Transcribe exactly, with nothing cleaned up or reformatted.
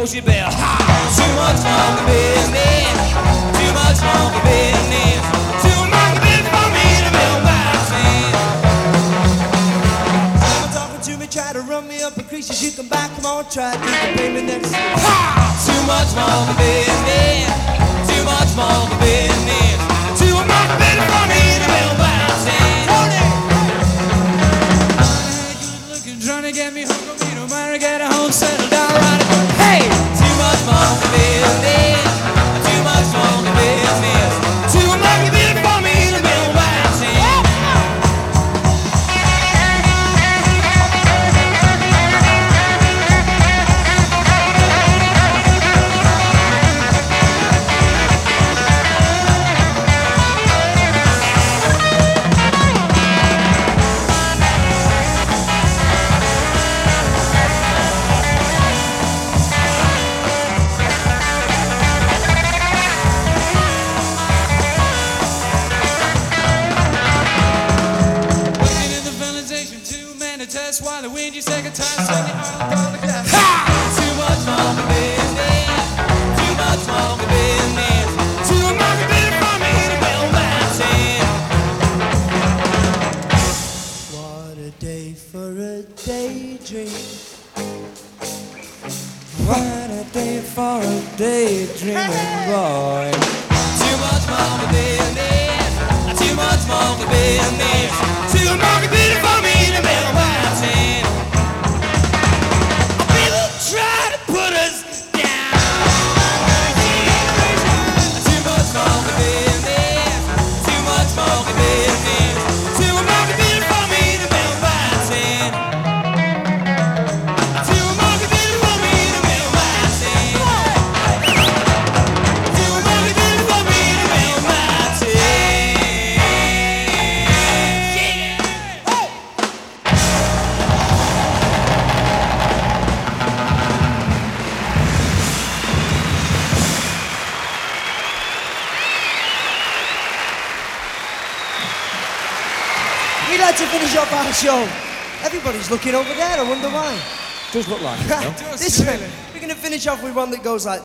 Bushy Bell. Ha! Too much monkey business. Too much monkey business. Too much business for me to build my sin. Someone talking to me, try to run me up a crease. You come back, come on, try to pay me next. Ha! Too much monkey business. Too much monkey business. Too much business for me to build my sin. Good looking, trying to get me home. Don't need no money, get a home, settle down right. Hey! Too much monkey business. Too much monkey business. Too much business for me to build my sin. Test while the wind you second time send it on all the class. Ha! Too much monkey business. Too much monkey business. Too much business for me to build my sin. What a day for a daydream. What a day for a daydreaming boy. Too much monkey business. Too much monkey business. Too much business for me to build my sin. People try to put us down. Too much monkey business. Too much monkey business. Too much business for me to build my sin. Too much business for me to build my sin. Too much business for me to build my sin. We'd like to finish off our show. Everybody's looking over there, I wonder why. Does look like it, though. This one, we're going to finish off with one that goes like